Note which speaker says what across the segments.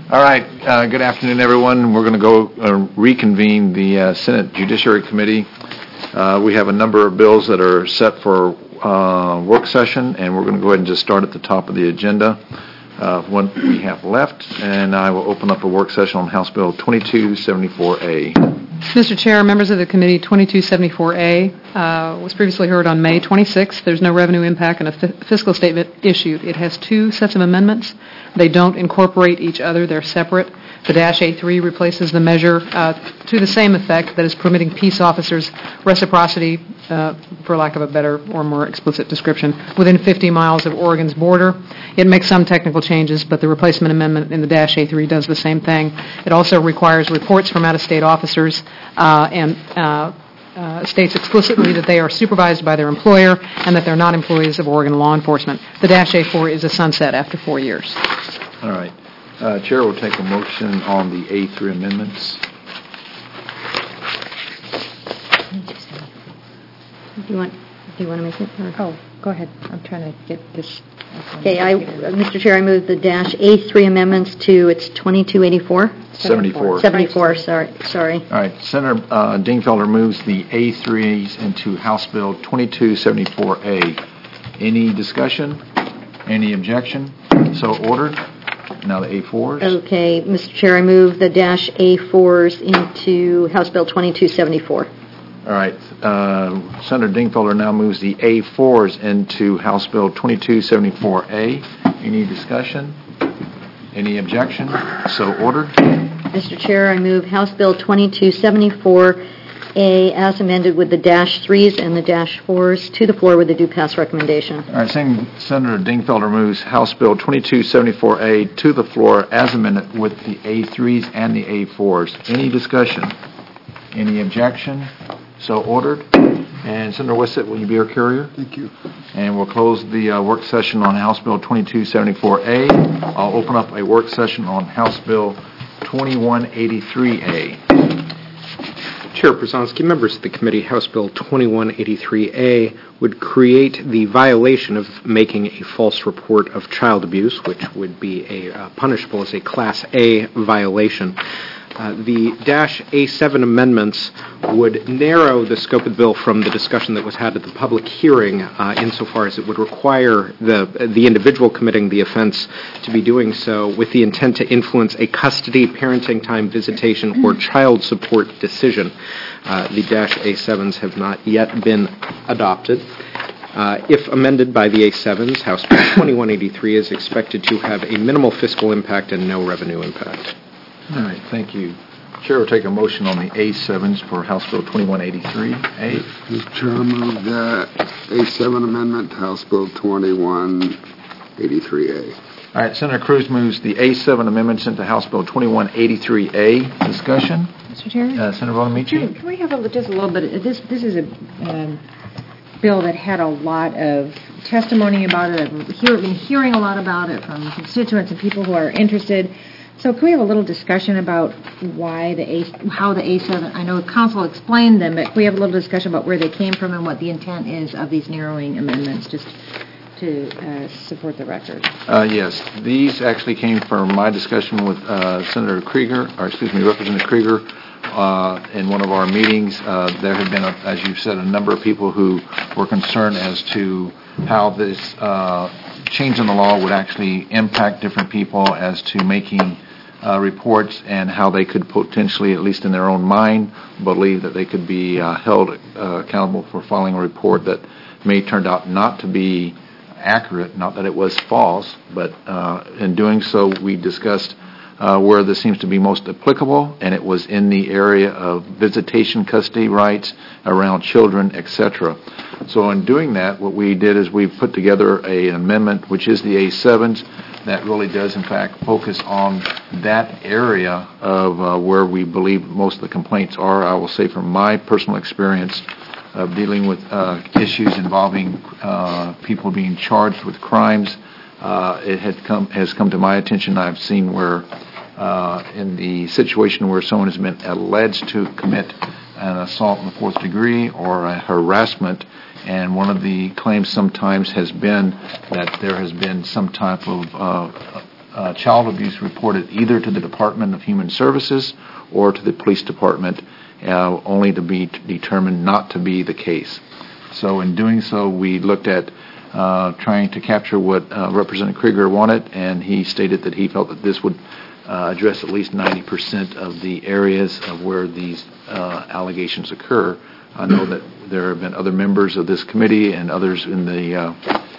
Speaker 1: All right. Good afternoon, everyone. We're going to go reconvene the Senate Judiciary Committee. We have a number of bills that are set for work session, and we're going to go ahead and just start at the top of the agenda. What we have left, and I will open up a work session on House Bill 2274A.
Speaker 2: Mr. Chair, members of the committee, 2274A was previously heard on May 26th. There's no revenue impact and a fiscal statement issued. It has two sets of amendments. They don't incorporate each other. They're separate. The -A3 replaces the measure to the same effect, that is permitting peace officers reciprocity, for lack of a better or more explicit description, within 50 miles of Oregon's border. It makes some technical changes, but the replacement amendment in the -A3 does the same thing. It also requires reports from out-of-state officers and states explicitly that they are supervised by their employer and that they're not employees of Oregon law enforcement. The -A4 is a sunset after 4 years.
Speaker 1: All right. Chair will take a motion on the A3 amendments.
Speaker 3: Do you want to make it? Or?
Speaker 4: Oh, go ahead. I'm trying to get this.
Speaker 3: Okay, Mr. Chair, I move the -A3 amendments to its 2284.
Speaker 1: 74.
Speaker 3: 74. Sorry.
Speaker 1: All right. Senator Dingfelder moves the A3s into House Bill 2274A. Any discussion? Any objection? So ordered. Now the A4s.
Speaker 3: Okay, Mr. Chair, I move the -A4s into House Bill 2274.
Speaker 1: All right. Senator Dingfelder now moves the A4s into House Bill 2274A. Any discussion? Any objection? So ordered.
Speaker 3: Mr. Chair, I move House Bill 2274A as amended with the -3s and the -4s to the floor with a due pass recommendation.
Speaker 1: All right. Senator Dingfelder moves House Bill 2274A to the floor as amended with the A3s and the A4s. Any discussion? Any objection? So ordered. And Senator Wissett, will you be our carrier?
Speaker 5: Thank you.
Speaker 1: And we'll close the work session on House Bill 2274A. I'll open up a work session on House Bill 2183A.
Speaker 6: Chair Przanski, members of the committee, House Bill 2183A would create the violation of making a false report of child abuse, which would be punishable as a Class A violation. The -A7 amendments would narrow the scope of the bill from the discussion that was had at the public hearing insofar as it would require the individual committing the offense to be doing so with the intent to influence a custody, parenting time, visitation, or child support decision. The -A7s have not yet been adopted. If amended by the A7s, House Bill 2183 is expected to have a minimal fiscal impact and no revenue impact.
Speaker 1: All right, thank you. Chair will take a motion on the A7s for House Bill 2183A.
Speaker 5: Mr. Chair, I move that A7 amendment to House Bill 2183A.
Speaker 1: All right, Senator Cruz moves the A7 amendments into House Bill 2183A. Discussion?
Speaker 4: Mr. Chair?
Speaker 1: Senator Bonamici?
Speaker 4: Can we have just a little bit? This is a bill that had a lot of testimony about it. I've been hearing a lot about it from constituents and people who are interested. So can we have a little discussion about how the A7, I know council explained them, but can we have a little discussion about where they came from and what the intent is of these narrowing amendments, just to support the record?
Speaker 1: Yes, these actually came from my discussion with Representative Krieger, in one of our meetings. There had been, as you said, a number of people who were concerned as to how this change in the law would actually impact different people as to making reports and how they could potentially, at least in their own mind, believe that they could be held accountable for filing a report that may turn out not to be accurate, not that it was false, but in doing so we discussed where this seems to be most applicable, and it was in the area of visitation custody rights around children, etc. So in doing that, what we did is we put together an amendment, which is the A7s, that really does, in fact, focus on that area of where we believe most of the complaints are. I will say from my personal experience of dealing with issues involving people being charged with crimes, it has come to my attention. I've seen where in the situation where someone has been alleged to commit an assault in the fourth degree or a harassment, and one of the claims sometimes has been that there has been some type of child abuse reported either to the Department of Human Services or to the Police Department, only to be determined not to be the case. So in doing so, we looked at trying to capture what Representative Krieger wanted, and he stated that he felt that this would address at least 90% of the areas of where these allegations occur. I know that there have been other members of this committee and others in the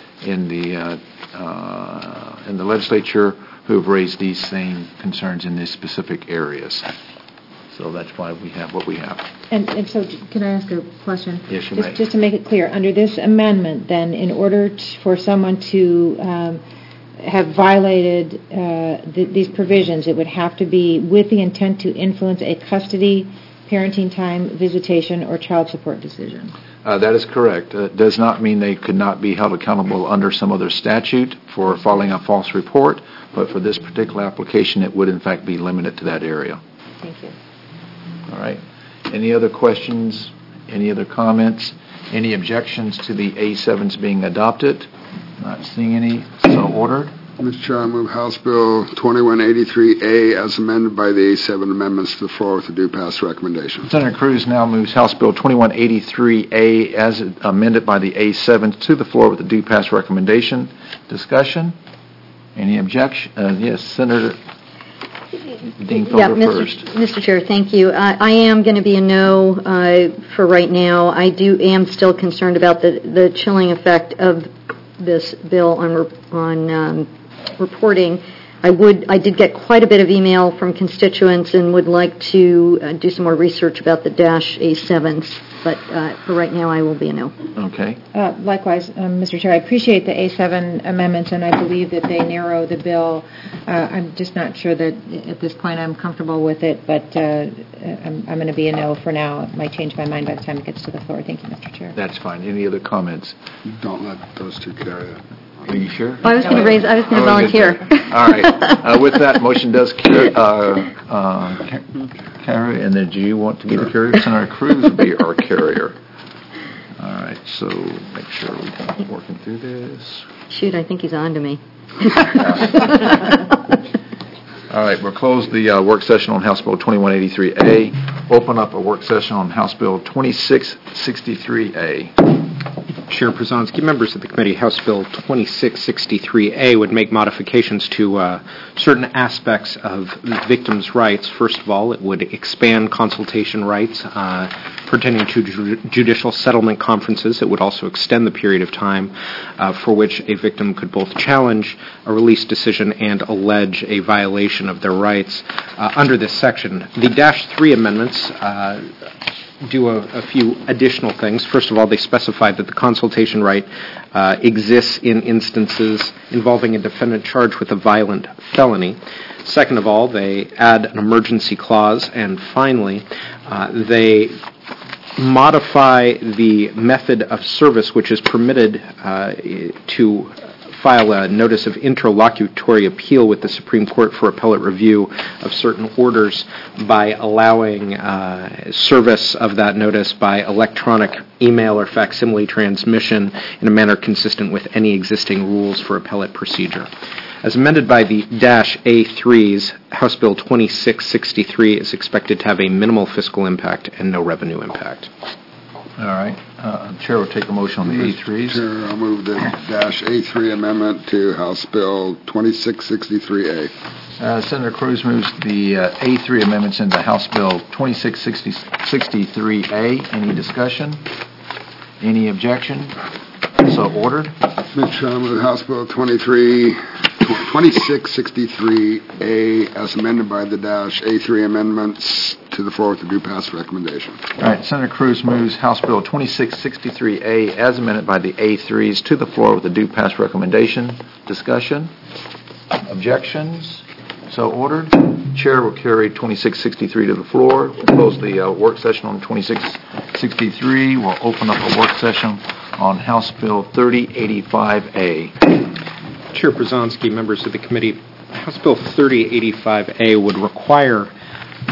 Speaker 1: legislature who have raised these same concerns in these specific areas. So that's why we have what we have.
Speaker 4: And so, can I ask a question?
Speaker 1: Yes, you may.
Speaker 4: Just to make it clear, under this amendment, then, in order for someone to have violated these provisions, it would have to be with the intent to influence a custody, parenting time, visitation, or child support decision.
Speaker 1: That is correct. It does not mean they could not be held accountable under some other statute for filing a false report, but for this particular application, it would in fact be limited to that area.
Speaker 4: Thank you.
Speaker 1: All right. Any other questions? Any other comments? Any objections to the A7s being adopted? Not seeing any. So ordered.
Speaker 5: Mr. Chair, I move House Bill 2183A as amended by the A7 amendments to the floor with a due pass recommendation.
Speaker 1: Senator Cruz now moves House Bill 2183A as amended by the A7 to the floor with a due pass recommendation. Discussion? Any objection? Yes, Senator Dingfelder first.
Speaker 3: Mr. Chair, thank you. I am going to be a no for right now. I am still concerned about the chilling effect of this bill on reporting. I did get quite a bit of email from constituents and would like to do some more research about the -A7s, but for right now I will be a no.
Speaker 1: Okay.
Speaker 4: Likewise, Mr. Chair, I appreciate the A7 amendments, and I believe that they narrow the bill. I'm just not sure that at this point I'm comfortable with it, but I'm going to be a no for now. It might change my mind by the time it gets to the floor. Thank you, Mr. Chair.
Speaker 1: That's fine. Any other comments?
Speaker 5: Don't let those two carry it.
Speaker 1: Are you sure?
Speaker 3: I was going to volunteer.
Speaker 1: All right. With that, motion does carry. And then do you want to be the carrier? Senator Cruz will be our carrier. All right. So make sure we're working through this.
Speaker 3: Shoot, I think he's on to me.
Speaker 1: All right. We'll close the work session on House Bill 2183A. Open up a work session on House Bill 2663A.
Speaker 6: Chair Przanski, members of the committee, House Bill 2663A would make modifications to certain aspects of victims' rights. First of all, it would expand consultation rights pertaining to judicial settlement conferences. It would also extend the period of time for which a victim could both challenge a release decision and allege a violation of their rights under this section. The -3 amendments do a few additional things. First of all, they specify that the consultation right exists in instances involving a defendant charged with a violent felony. Second of all, they add an emergency clause. And finally, they modify the method of service which is permitted to file a notice of interlocutory appeal with the Supreme Court for appellate review of certain orders by allowing service of that notice by electronic email or facsimile transmission in a manner consistent with any existing rules for appellate procedure. As amended by the -A3s, House Bill 2663 is expected to have a minimal fiscal impact and no revenue impact.
Speaker 1: All right. Chair will take a motion on the A3s.
Speaker 5: Chair, I'll move the -A3 amendment to House Bill 2663A.
Speaker 1: Senator Cruz moves the A3 amendments into House Bill 2663A. Any discussion? Any objection? So ordered.
Speaker 5: Mr. Chair, I'll move House Bill 2663A as amended by the -A3 amendments to the floor with the due pass recommendation.
Speaker 1: All right. Senator Cruz moves House Bill 2663A as amended by the A3s to the floor with the due pass recommendation. Discussion? Objections? So ordered. Chair will carry 2663 to the floor. We'll close the work session on 2663. We'll open up a work session on House Bill 3085A.
Speaker 6: Chair Przanski, members of the committee, House Bill 3085A would require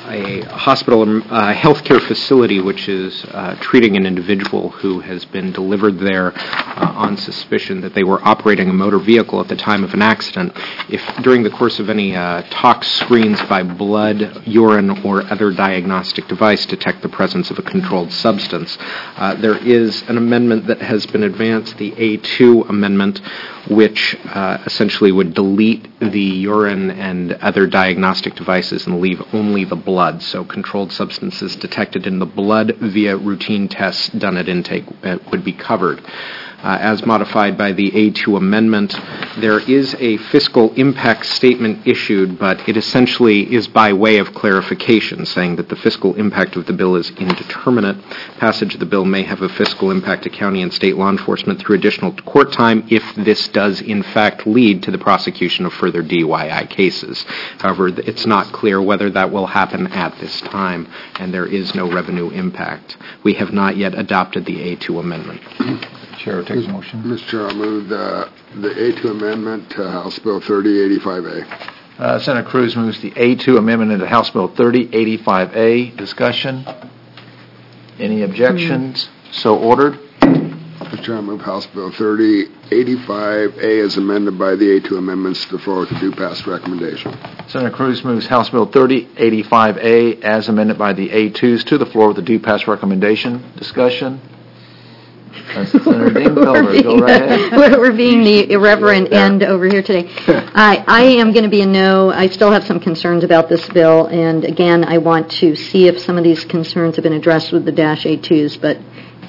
Speaker 6: a hospital, a healthcare facility, which is treating an individual who has been delivered there on suspicion that they were operating a motor vehicle at the time of an accident. If during the course of any tox screens by blood, urine, or other diagnostic device detect the presence of a controlled substance, there is an amendment that has been advanced, the A2 amendment, which essentially would delete the urine and other diagnostic devices and leave only the blood. So controlled substances detected in the blood via routine tests done at intake would be covered. As modified by the A2 amendment, there is a fiscal impact statement issued, but it essentially is by way of clarification, saying that the fiscal impact of the bill is indeterminate. Passage of the bill may have a fiscal impact to county and state law enforcement through additional court time if this does in fact lead to the prosecution of further DUI cases. However, it's not clear whether that will happen at this time, and there is no revenue impact. We have not yet adopted the A2 amendment.
Speaker 1: Chair takes a motion.
Speaker 5: Mr. Chair, I'll move the A2 amendment to House Bill 3085A.
Speaker 1: Senator Cruz moves the A2 amendment into House Bill 3085A. Discussion? Any objections? So ordered.
Speaker 5: Mr. Chair, I move House Bill 3085A as amended by the A2 amendments to the floor with a due pass recommendation.
Speaker 1: Senator Cruz moves House Bill 3085A as amended by the A2s to the floor with a due pass recommendation. Discussion? Senator Dingfelder, go right ahead.
Speaker 3: We're being the irreverent end over here today. I am going to be a no. I still have some concerns about this bill, and again, I want to see if some of these concerns have been addressed with the -A2s, but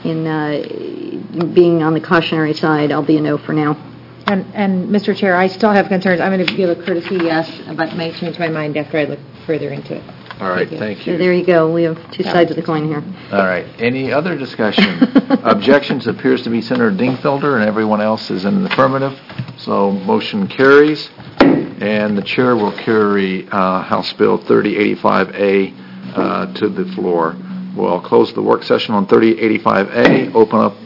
Speaker 3: in being on the cautionary side, I'll be a no for now.
Speaker 4: And Mr. Chair, I still have concerns. I'm going to give a courtesy yes, but may change my mind after I look further into it.
Speaker 1: All right, thank you.
Speaker 3: So there you go. We have two sides of the coin here.
Speaker 1: All right. Any other discussion? Objections appears to be Senator Dingfelder, and everyone else is in the affirmative. So motion carries, and the chair will carry House Bill 3085A to the floor. We'll close the work session on 3085A, open up,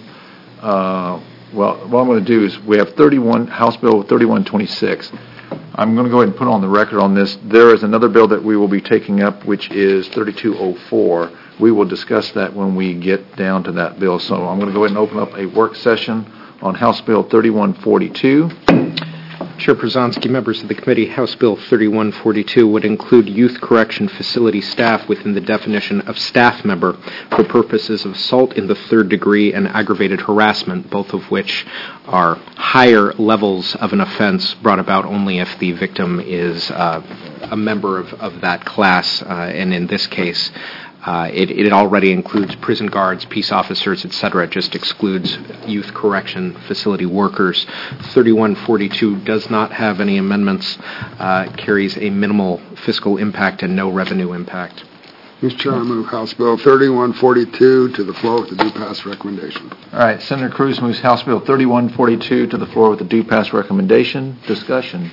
Speaker 1: well, what I'm going to do is we have House Bill 3126. I'm going to go ahead and put on the record on this. There is another bill that we will be taking up, which is 3204. We will discuss that when we get down to that bill. So I'm going to go ahead and open up a work session on House Bill 3142.
Speaker 6: Chair Przanski, members of the committee, House Bill 3142 would include youth correction facility staff within the definition of staff member for purposes of assault in the third degree and aggravated harassment, both of which are higher levels of an offense brought about only if the victim is a member of that class, and in this case, it already includes prison guards, peace officers, etc. It just excludes youth correction facility workers. 3142 does not have any amendments, carries a minimal fiscal impact and no revenue impact.
Speaker 5: Mr. Chair, I move House Bill 3142 to the floor with a due pass recommendation.
Speaker 1: All right, Senator Cruz moves House Bill 3142 to the floor with a due pass recommendation. Discussion?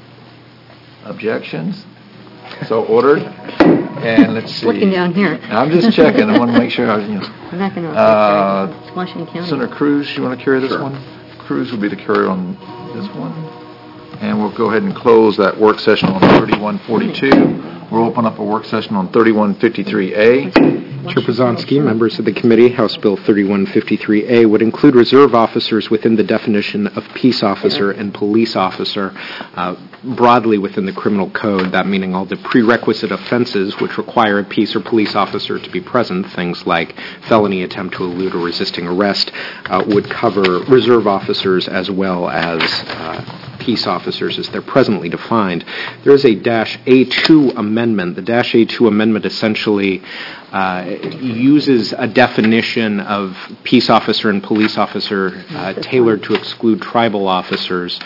Speaker 1: Objections? So ordered. And let's see.
Speaker 3: Looking down here.
Speaker 1: I'm just checking. I want to make sure.
Speaker 3: I'm not going to. It's Washington County.
Speaker 1: Senator Cruz, you want to carry this
Speaker 5: Sure.
Speaker 1: one? Cruz will be the carrier on this one. And we'll go ahead and close that work session on 3142. We'll open up a work session on 3153A.
Speaker 6: Chair Przanski, members of the committee, House Bill 3153A would include reserve officers within the definition of peace officer and police officer broadly within the criminal code, that meaning all the prerequisite offenses which require a peace or police officer to be present, things like felony attempt to elude or resisting arrest, would cover reserve officers as well as peace officers as they're presently defined. There is a -A2 amendment. The -A2 amendment essentially uses a definition of peace officer and police officer tailored to exclude tribal officers.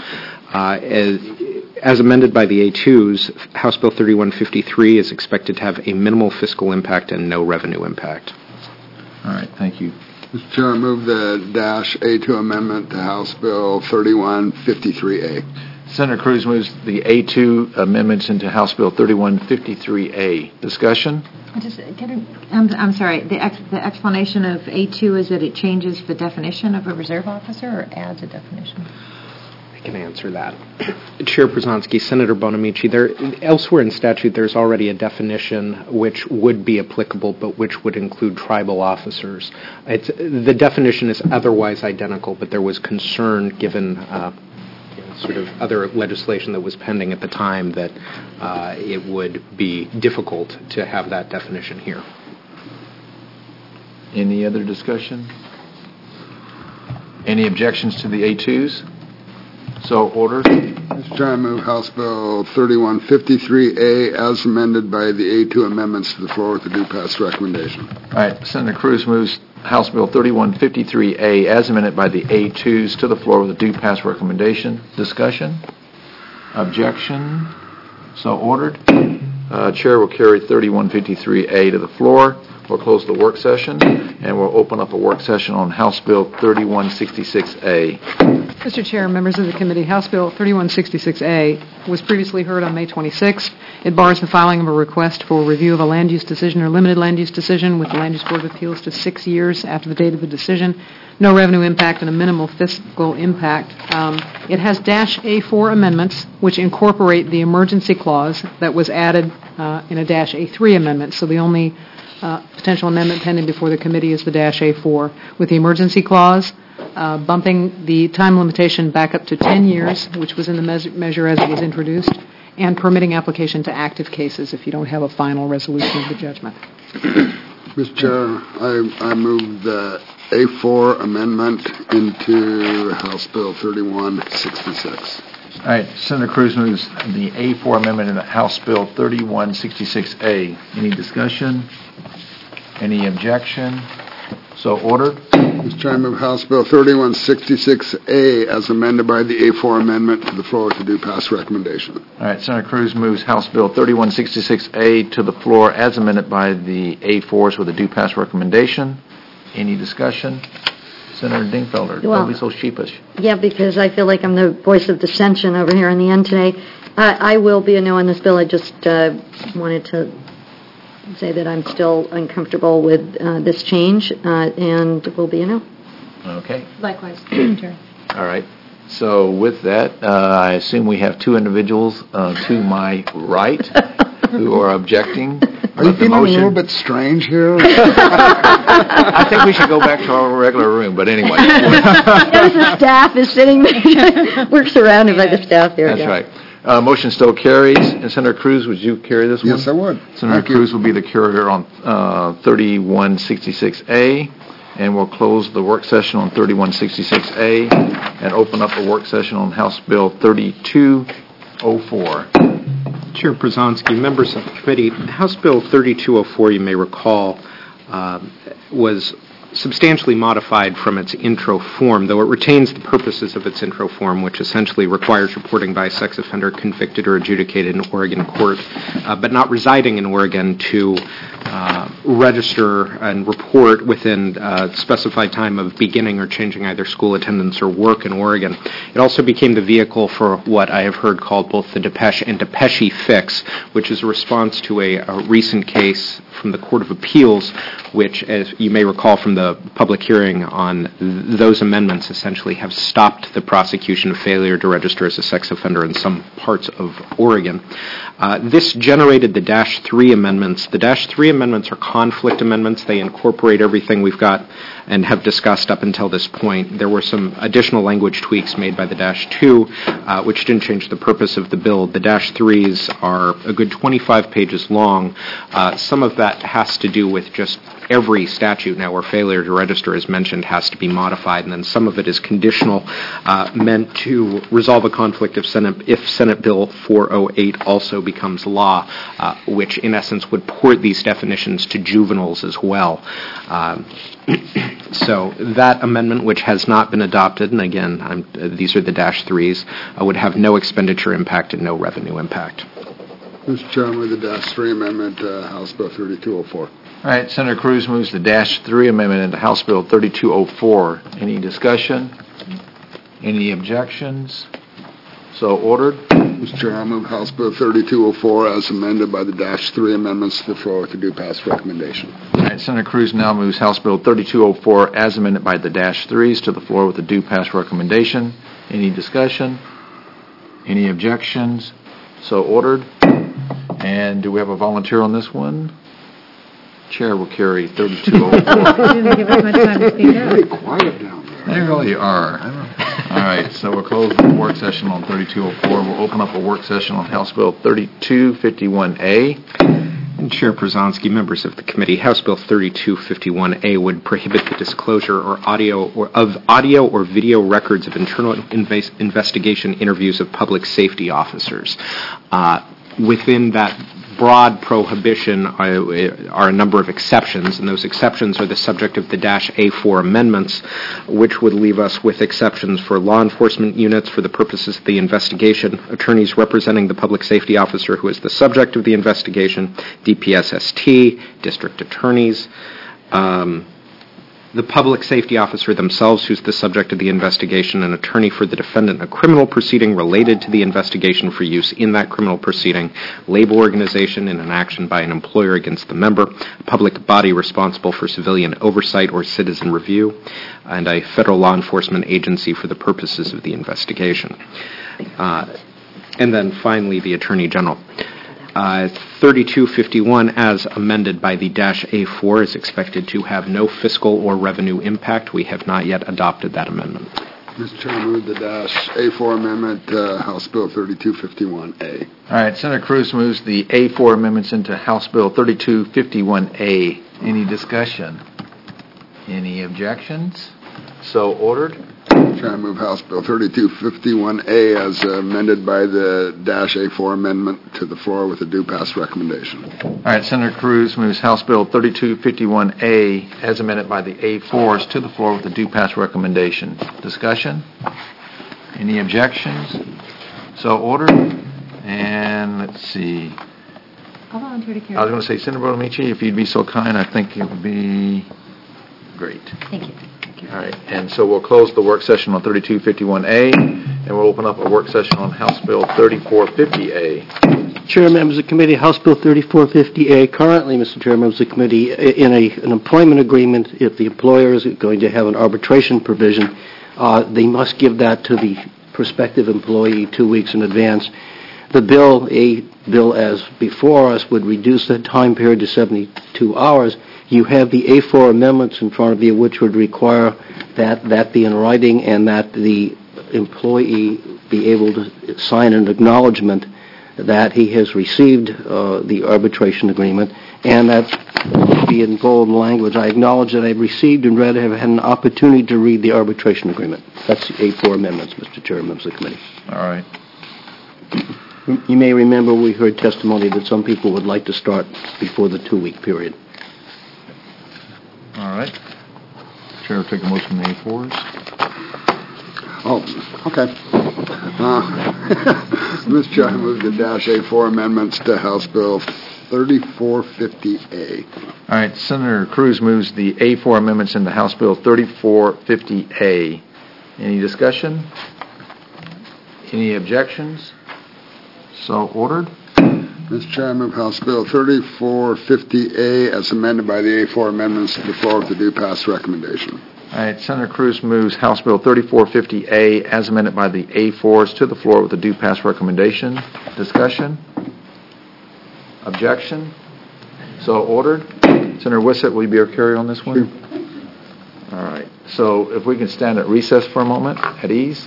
Speaker 6: As amended by the A2s, House Bill 3153 is expected to have a minimal fiscal impact and no revenue impact.
Speaker 1: All right, thank you.
Speaker 5: Mr. Chair, I move the -A2 amendment to House Bill 3153A.
Speaker 1: Senator Cruz moves the A2 amendments into House Bill 3153A. Discussion?
Speaker 4: I'm sorry. The explanation of A2 is that it changes the definition of a reserve officer or adds a definition?
Speaker 6: can answer that. Chair Przanski, Senator Bonamici, elsewhere in statute there's already a definition which would be applicable but which would include tribal officers. The definition is otherwise identical, but there was concern given sort of other legislation that was pending at the time that it would be difficult to have that definition here.
Speaker 1: Any other discussion? Any objections to the A2s? So ordered.
Speaker 5: Mr. Chair, I move House Bill 3153A as amended by the A2 amendments to the floor with a due pass recommendation.
Speaker 1: All right, Senator Cruz moves House Bill 3153A as amended by the A2s to the floor with a due pass recommendation. Discussion? Objection? So ordered. Chair will carry 3153A to the floor. We'll close the work session, and we'll open up a work session on House Bill 3166A.
Speaker 2: Mr. Chair, members of the committee, House Bill 3166A was previously heard on May 26th. It bars the filing of a request for review of a land use decision or limited land use decision with the Land Use Board of Appeals to 6 years after the date of the decision. No revenue impact and a minimal fiscal impact. It has -A4 amendments, which incorporate the emergency clause that was added in a -A3 amendment. So the only potential amendment pending before the committee is the -A4 with the emergency clause, bumping the time limitation back up to 10 years, which was in the measure as it was introduced, and permitting application to active cases if you don't have a final resolution of the judgment.
Speaker 5: Mr. Chair, I move the A4 amendment into House Bill 3166.
Speaker 1: All right, Senator Cruz moves the A4 amendment into House Bill 3166A. Any discussion? Any objection? So ordered.
Speaker 5: Mr. Chair, I move House Bill 3166A as amended by the A4 amendment to the floor with a due pass recommendation.
Speaker 1: All right, Senator Cruz moves House Bill 3166A to the floor as amended by the A4s with a due pass recommendation. Any discussion? Senator Dingfelder, don't be so sheepish.
Speaker 3: Yeah, because I feel like I'm the voice of dissension over here in the end today. I will be a no on this bill. I just wanted to say that I'm still uncomfortable with this change, and will be a no.
Speaker 1: Okay.
Speaker 4: Likewise, Chair.
Speaker 1: All right. So with that, I assume we have two individuals to my right who are objecting.
Speaker 5: Are you feeling a little bit strange here?
Speaker 1: I think we should go back to our regular room, but anyway.
Speaker 3: The staff is sitting there. We're surrounded by the staff here.
Speaker 1: That's right. Motion still carries. And Senator Cruz, would you carry this one?
Speaker 5: Yes, I would.
Speaker 1: Senator Cruz will be the carrier on 3166A, and we'll close the work session on 3166A and open up a work session on House Bill 3204.
Speaker 6: Chair Przanski, members of the committee, House Bill 3204, you may recall, was substantially modified from its intro form, though it retains the purposes of its intro form, which essentially requires reporting by a sex offender convicted or adjudicated in Oregon court, but not residing in Oregon to register and report within a specified time of beginning or changing either school attendance or work in Oregon. It also became the vehicle for what I have heard called both the Depeche and Depeche fix, which is a response to a recent case from the Court of Appeals, which, as you may recall from the public hearing on those amendments, essentially have stopped the prosecution of failure to register as a sex offender in some parts of Oregon. This generated the -3 amendments. The -3 amendments are conflict amendments. They incorporate everything we've got and have discussed up until this point. There were some additional language tweaks made by the -2, which didn't change the purpose of the bill. The -3s are a good 25 pages long. Some of that has to do with just every statute now where failure to register is mentioned has to be modified, and then some of it is conditional, meant to resolve a conflict if Senate Bill 408 also becomes law, which in essence would port these definitions to juveniles as well. So that amendment, which has not been adopted, and again, these are the -3s, would have no expenditure impact and no revenue impact.
Speaker 5: Mr. Chairman, with the -3 amendment, House Bill 3204.
Speaker 1: All right, Senator Cruz moves the -3 amendment into House Bill 3204. Any discussion? Any objections? So ordered.
Speaker 5: Mr. Chair, I move House Bill 3204 as amended by the -3 amendments to the floor with a due pass recommendation.
Speaker 1: All right, Senator Cruz now moves House Bill 3204 as amended by the -3s to the floor with a due pass recommendation. Any discussion? Any objections? So ordered. And do we have a volunteer on this one? Chair will carry 3204.
Speaker 4: Didn't give us much time to speak up.
Speaker 5: Very quiet down there.
Speaker 1: They really are. All right, so we'll close the work session on 3204. We'll open up a work session on House Bill 3251A.
Speaker 6: And Chair Przanski, members of the committee, House Bill 3251A would prohibit the disclosure of audio or video records of internal investigation interviews of public safety officers. Within that broad prohibition are a number of exceptions, and those exceptions are the subject of the -A4 amendments, which would leave us with exceptions for law enforcement units for the purposes of the investigation, attorneys representing the public safety officer who is the subject of the investigation, DPSST, district attorneys, the public safety officer themselves who's the subject of the investigation, an attorney for the defendant in a criminal proceeding related to the investigation for use in that criminal proceeding, labor organization in an action by an employer against the member, a public body responsible for civilian oversight or citizen review, and a federal law enforcement agency for the purposes of the investigation. And then finally, the Attorney General. 3251, as amended by the -A4, is expected to have no fiscal or revenue impact. We have not yet adopted that amendment.
Speaker 5: Mr. Chair, I move the -A4 amendment, House Bill 3251A.
Speaker 1: All right, Senator Cruz moves the A4 amendments into House Bill 3251A. Any discussion? Any objections? So ordered.
Speaker 5: Chair, I move House Bill 3251A as amended by the -A4 amendment to the floor with a due pass recommendation.
Speaker 1: All right, Senator Cruz moves House Bill 3251A as amended by the A4s to the floor with a due pass recommendation. Discussion? Any objections? So ordered. And let's see.
Speaker 4: I'll volunteer to carry.
Speaker 1: I was going to say, Senator Bonamici, if you'd be so kind, I think it would be great.
Speaker 3: Thank you.
Speaker 1: All right, and so we'll close the work session on 3251A, and we'll open up a work session on House Bill 3450A.
Speaker 7: Chair, members of the committee, House Bill 3450A, currently, Mr. Chair, members of the committee, in an employment agreement, if the employer is going to have an arbitration provision, they must give that to the prospective employee 2 weeks in advance. The bill, as before us, would reduce that time period to 72 hours. You have the A4 amendments in front of you, which would require that be in writing and that the employee be able to sign an acknowledgement that he has received the arbitration agreement, and that be in bold language. I acknowledge that I've received and read, have had an opportunity to read the arbitration agreement. That's the A4 amendments, Mr. Chair, members of the committee.
Speaker 1: All right.
Speaker 7: You may remember we heard testimony that some people would like to start before the 2-week period.
Speaker 1: All right. Chair will take a motion on the A4s.
Speaker 5: Oh, okay. Mr. Chair, I move the -A4 amendments to House Bill 3450A.
Speaker 1: All right, Senator Cruz moves the A4 amendments into House Bill 3450A. Any discussion? Any objections? So ordered.
Speaker 5: Mr. Chair, I move House Bill 3450A as amended by the A4 amendments to the floor with a due pass recommendation.
Speaker 1: All right, Senator Cruz moves House Bill 3450A as amended by the A4s to the floor with a due pass recommendation. Discussion? Objection? So ordered. Senator Wissett, will you be our carry on this one?
Speaker 5: Sure.
Speaker 1: All right. So if we can stand at recess for a moment, at ease.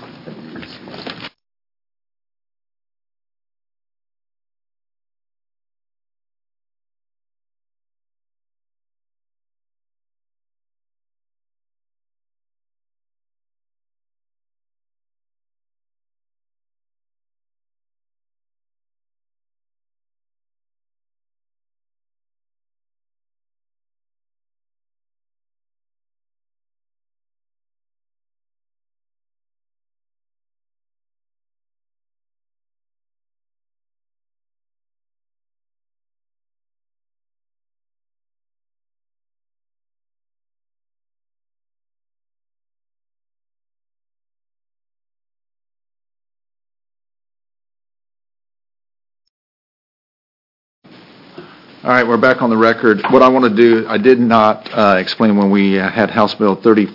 Speaker 1: All right, we're back on the record. What I want to do, I did not explain when we had House Bill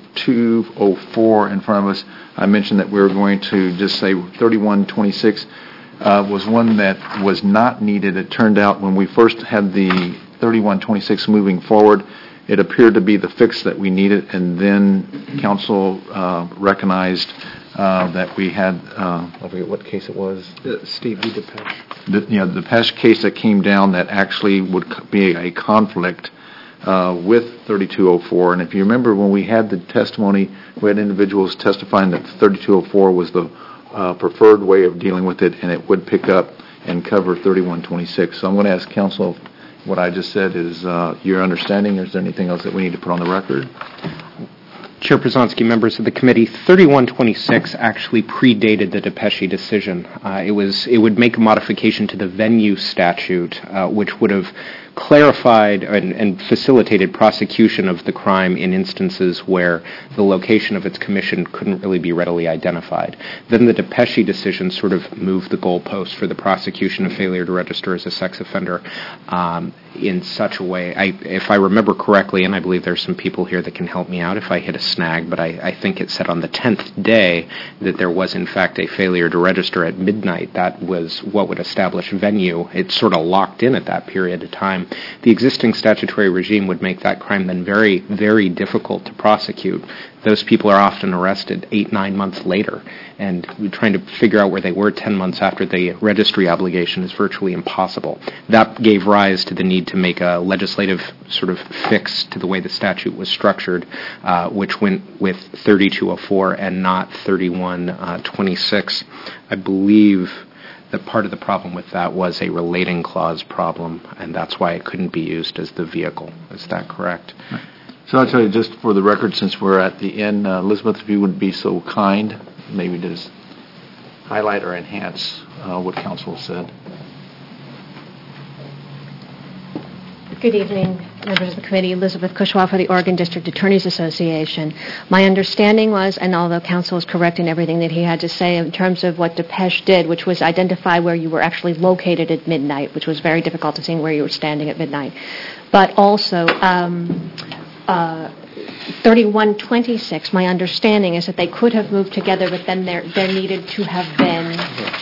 Speaker 1: 3204 in front of us. I mentioned that we were going to just say 3126 was one that was not needed. It turned out when we first had the 3126 moving forward, it appeared to be the fix that we needed, and then council recognized that we had, I forget what case it was.
Speaker 6: Steve, you Depeche.
Speaker 1: The Depeche case that came down that actually would be a conflict with 3204. And if you remember when we had the testimony, we had individuals testifying that 3204 was the preferred way of dealing with it, and it would pick up and cover 3126. So I'm going to ask council if what I just said is your understanding, or is there anything else that we need to put on the record?
Speaker 6: Chair Przanski, members of the committee, 3126 actually predated the Depeche decision. It would make a modification to the venue statute, which would have clarified and facilitated prosecution of the crime in instances where the location of its commission couldn't really be readily identified. Then the Depeche decision sort of moved the goalpost for the prosecution of failure to register as a sex offender in such a way, if I remember correctly, and I believe there's some people here that can help me out if I hit a snag, but I think it said on the 10th day that there was in fact a failure to register at midnight. That was what would establish venue. It's sort of locked in at that period of time. The existing statutory regime would make that crime then very, very difficult to prosecute. Those people are often arrested 8-9 months later, and trying to figure out where they were 10 months after the registry obligation is virtually impossible. That gave rise to the need to make a legislative sort of fix to the way the statute was structured, which went with 3204 and not 3126. I believe that part of the problem with that was a relating clause problem, and that's why it couldn't be used as the vehicle. Is that correct?
Speaker 1: So I'll tell you, just for the record, since we're at the end, Elizabeth, if you would be so kind, maybe just highlight or enhance what council said.
Speaker 8: Good evening, members of the committee. Elizabeth Kushwa for the Oregon District Attorneys Association. My understanding was, and although counsel is correct in everything that he had to say in terms of what Depeche did, which was identify where you were actually located at midnight, which was very difficult to see where you were standing at midnight, but also 3126, my understanding is that they could have moved together, but then there needed to have been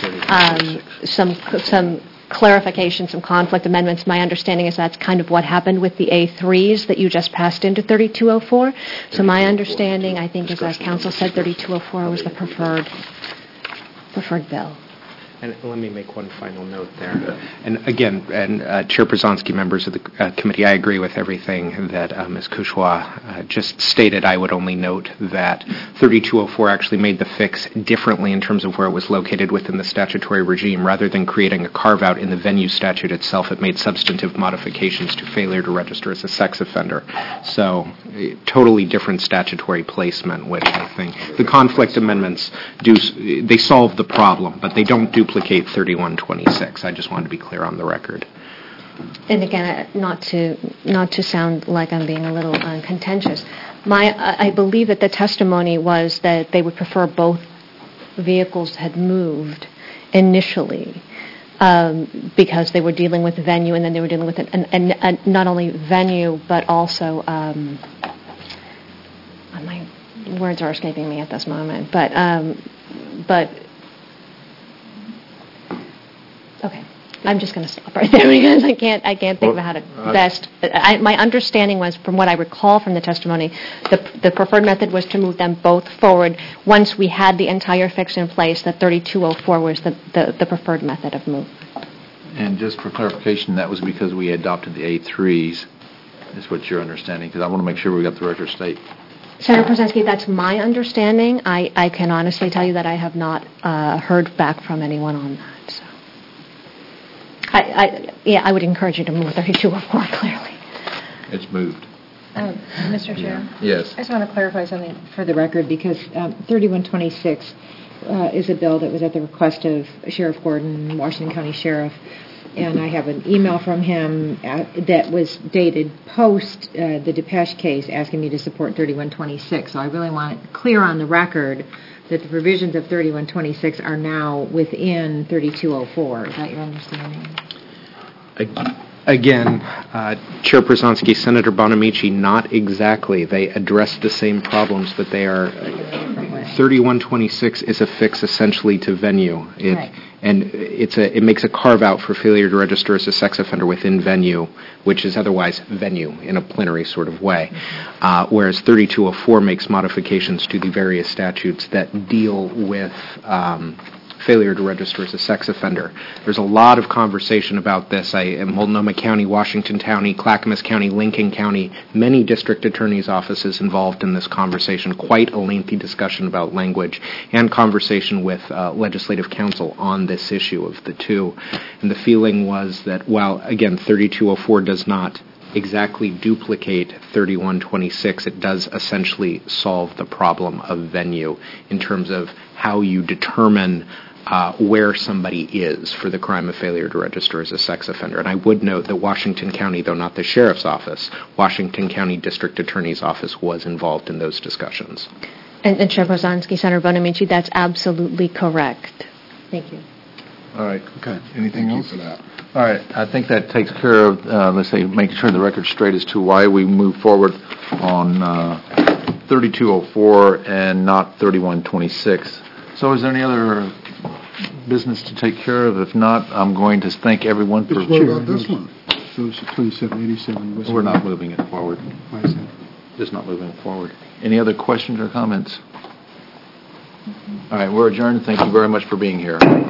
Speaker 8: some clarification, some conflict amendments. My understanding is that's kind of what happened with the A3s that you just passed into 3204. So my understanding, I think, is as counsel said, 3204 was the preferred bill.
Speaker 6: And let me make one final note there. And again, Chair Przanski, members of the committee, I agree with everything that Ms. Kushwa just stated. I would only note that 3204 actually made the fix differently in terms of where it was located within the statutory regime. Rather than creating a carve-out in the venue statute itself, it made substantive modifications to failure to register as a sex offender. So, totally different statutory placement, which I think the conflict amendments they solve the problem, but they don't duplicate 3126. I just wanted to be clear on the record.
Speaker 8: And again, not to sound like I'm being a little contentious, I believe that the testimony was that they would prefer both vehicles had moved initially because they were dealing with venue, and then they were dealing with and not only venue but also my words are escaping me at this moment, but okay. I'm just going to stop right there because I can't think of how to best. My understanding was, from what I recall from the testimony, the preferred method was to move them both forward. Once we had the entire fix in place, that 3204 was the preferred method of move.
Speaker 1: And just for clarification, that was because we adopted the A3s, is what you're understanding, because I want to make sure we got the record straight.
Speaker 8: Senator Przanski, that's my understanding. I can honestly tell you that I have not heard back from anyone on that. So. I would encourage you to move 3204, clearly.
Speaker 1: It's moved.
Speaker 4: Mr. Chair?
Speaker 1: Yes.
Speaker 4: I just want to clarify something for the record, because 3126 is a bill that was at the request of Sheriff Gordon, Washington County Sheriff, and I have an email from him that was dated post the Depeche case asking me to support 3126. So I really want it clear on the record that the provisions of 3126 are now within 3204. Is that your understanding?
Speaker 6: Again, Chair Przanski, Senator Bonamici, not exactly. They address the same problems, but they are, 3126 is a fix essentially to venue.
Speaker 4: Right.
Speaker 6: And it makes a carve-out for failure to register as a sex offender within venue, which is otherwise venue in a plenary sort of way, whereas 3204 makes modifications to the various statutes that deal with failure to register as a sex offender. There's a lot of conversation about this. I am Multnomah County, Washington County, Clackamas County, Lincoln County, many district attorneys' offices involved in this conversation, quite a lengthy discussion about language, and conversation with legislative counsel on this issue of the two. And the feeling was that while, again, 3204 does not exactly duplicate 3126, it does essentially solve the problem of venue in terms of how you determine where somebody is for the crime of failure to register as a sex offender. And I would note that Washington County, though not the Sheriff's Office, Washington County District Attorney's Office was involved in those discussions.
Speaker 8: And Chair Przanski, Senator Bonamici, that's absolutely correct. Thank you.
Speaker 1: All right.
Speaker 5: Okay.
Speaker 1: Anything
Speaker 5: Thank you
Speaker 1: else?
Speaker 5: for that.
Speaker 1: All right. I think that takes care of, let's say, making sure the record's straight as to why we move forward on 3204 and not 3126. So is there any other business to take care of? If not, I'm going to thank everyone for...
Speaker 5: What about this one?
Speaker 9: So it's 2787.
Speaker 1: We're not moving it forward.
Speaker 9: Why is that?
Speaker 1: Just not moving it forward. Any other questions or comments? All right, we're adjourned. Thank you very much for being here.